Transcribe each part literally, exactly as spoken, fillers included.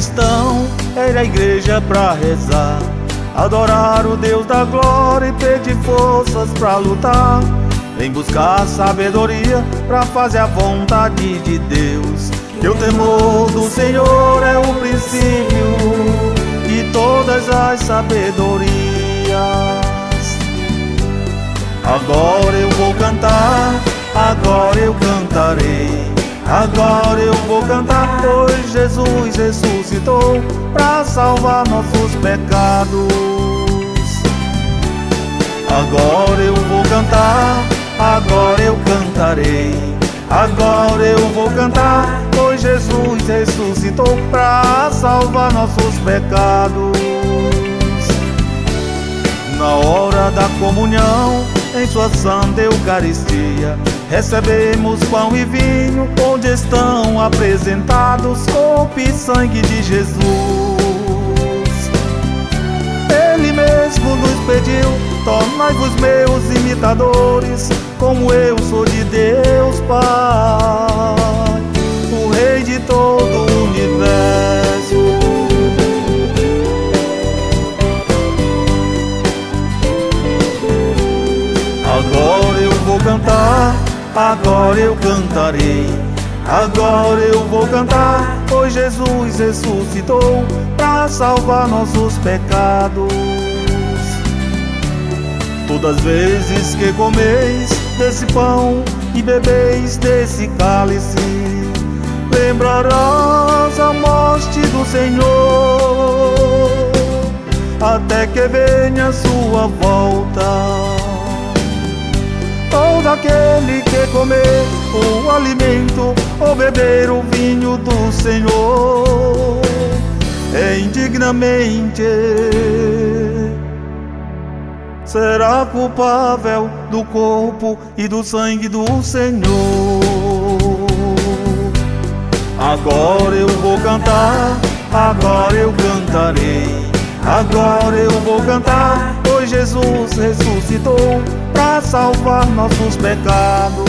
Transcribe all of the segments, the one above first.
cristão é ir à igreja pra rezar, adorar o Deus da glória e pedir forças pra lutar. Vem buscar sabedoria pra fazer a vontade de Deus, que o temor do Senhor é o princípio de todas as sabedorias. Agora eu vou cantar, agora eu cantarei, agora eu vou cantar, pois Jesus ressuscitou pra salvar nossos pecados. Agora eu vou cantar, agora eu cantarei, agora eu vou cantar, pois Jesus ressuscitou pra salvar nossos pecados. Na hora da comunhão, em sua santa Eucaristia, recebemos pão e vinho, onde estão apresentados corpo e sangue de Jesus. Ele mesmo nos pediu: tornai-vos meus imitadores, como eu sou de Deus Pai, o Rei de todo o universo. Agora eu vou cantar, agora eu cantarei, agora eu vou cantar, pois Jesus ressuscitou pra salvar nossos pecados. Todas as vezes que comeis desse pão e bebeis desse cálice, lembrarás a morte do Senhor, até que venha a sua volta. Todo aquele que comer o alimento ou beber o vinho do Senhor é indignamente será culpável do corpo e do sangue do Senhor. Agora eu vou cantar, agora eu cantarei, agora eu vou cantar, pois Jesus ressuscitou pra salvar nossos pecados.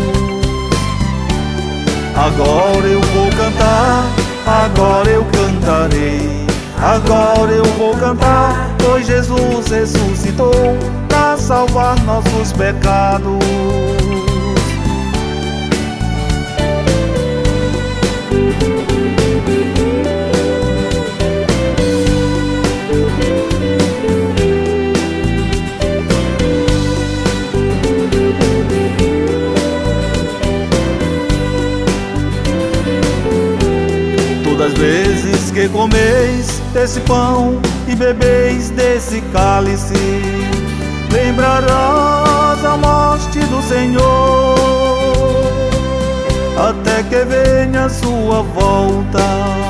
Agora eu vou cantar, agora eu cantarei, agora eu vou cantar, pois Jesus ressuscitou pra salvar nossos pecados. Todas as vezes que comeis desse pão e bebeis desse cálice, lembrarás a morte do Senhor, até que venha a sua volta.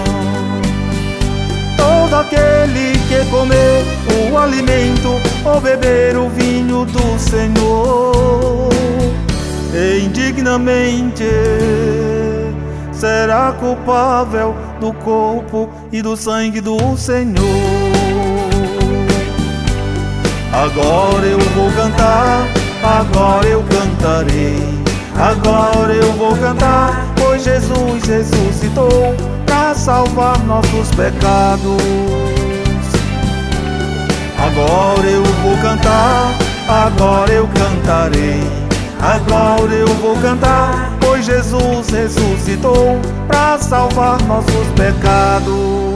Todo aquele que comer o alimento ou beber o vinho do Senhor indignamente será culpável do corpo e do sangue do Senhor. Agora eu vou cantar, agora eu cantarei, agora eu vou cantar, pois Jesus ressuscitou pra salvar nossos pecados. Agora eu vou cantar, agora eu cantarei, agora eu vou cantar, pois Jesus ressuscitou pra salvar nossos pecados.